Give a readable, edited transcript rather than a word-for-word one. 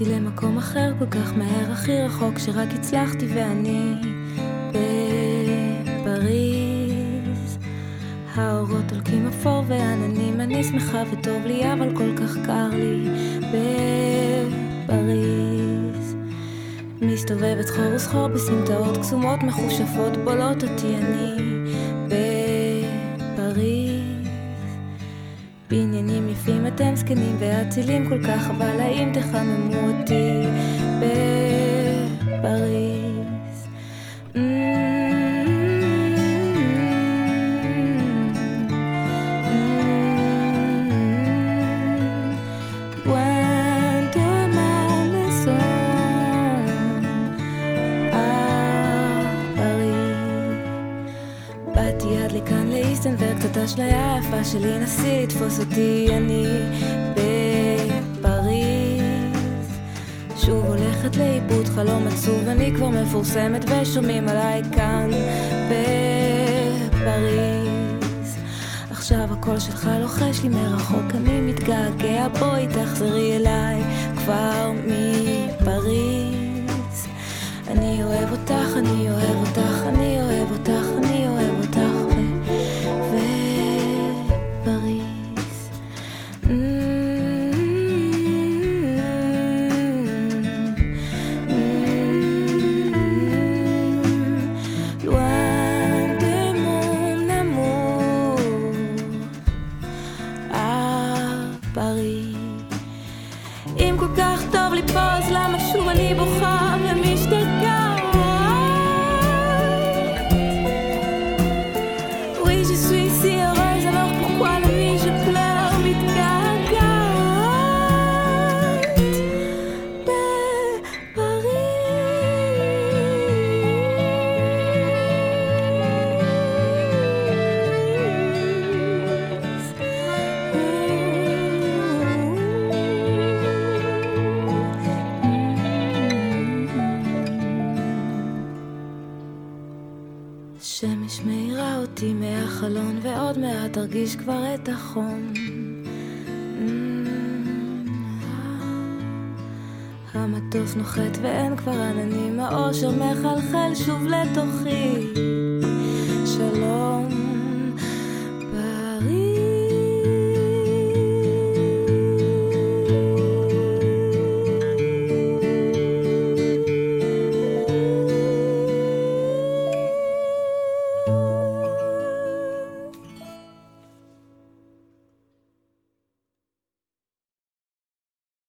עברתי למקום אחר כל כך מהר, הכי רחוק שרק הצלחתי, ואני בפריז. האורות הולקים אפור ועננים, אני שמחה וטוב לי אבל כל כך קר לי בפריז. מסתובבת חור וסחור בסמטאות קסומות מחושפות, בולות אותי אני בפריז. בניינים יפים אתם זקנים ואצילים כל כך, אבל האם תחממו אותי בפריז? קצת אשליה יפה שלי, נסי לתפוס אותי, אני בפריז. שוב הולכת לאיבוד חלום עצוב, אני כבר מפורסמת ושומעים עליי כאן בפריז. עכשיו הקול שלך לוחש לי מרחוק, אני מתגעגע, בואי תחזרי אליי כבר מפריז. אני אוהב אותך, אני אוהב אותך, אני אוהב אותך, אני אוהב אותך אם כל כך טוב לי פה, אז למה שוב אני בוכה ומשתגעת? Oui, je suis si heureuse, alors pourquoi la nuit je pleure, מתגעגעת שמש מאירה אותי מהחלון, ועוד מעט תרגיש כבר את החום. המטוס נוחת ואין כבר עננים, האושר מחלחל שוב לתוכי.